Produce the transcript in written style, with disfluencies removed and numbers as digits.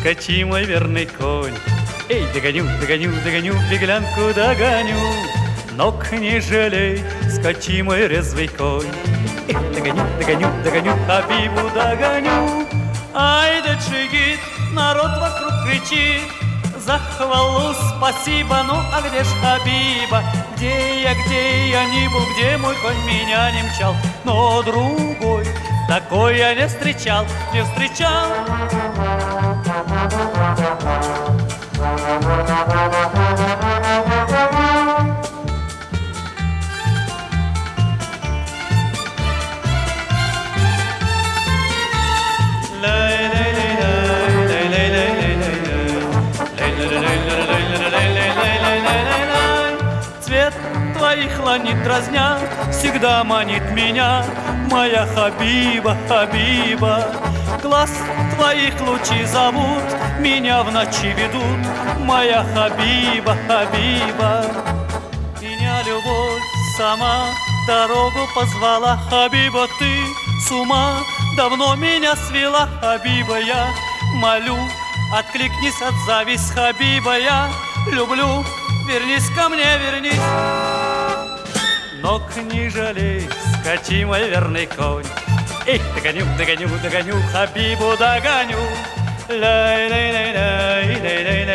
скачи, мой верный конь. Эй, догоню, догоню, догоню, беглянку догоню. Ног не жалей, скачи, мой резвый конь. Эй, догоню, догоню, догоню, Хабибу догоню. Ай да джигит, народ вокруг кричит. За хвалу спасибо, ну а где ж Хабиба? Где я не был, где мой конь меня не мчал? Но другой такой я не встречал, не встречал. Цвет твоих ланит дразня, всегда манит меня, моя Хабиба, Хабиба. Глаз твоих лучи зовут, меня в ночи ведут, моя Хабиба, Хабиба. Меня любовь сама дорогу позвала, Хабиба, ты с ума давно меня свела, Хабиба, я молю, откликнись, отзовись, Хабиба, я люблю, вернись ко мне, вернись. Ног не жалей, скачи, мой верный конь. Эй, догоню, догоню, догоню, Хабибу догоню. Лай-лай-лай-лай-лай-лай.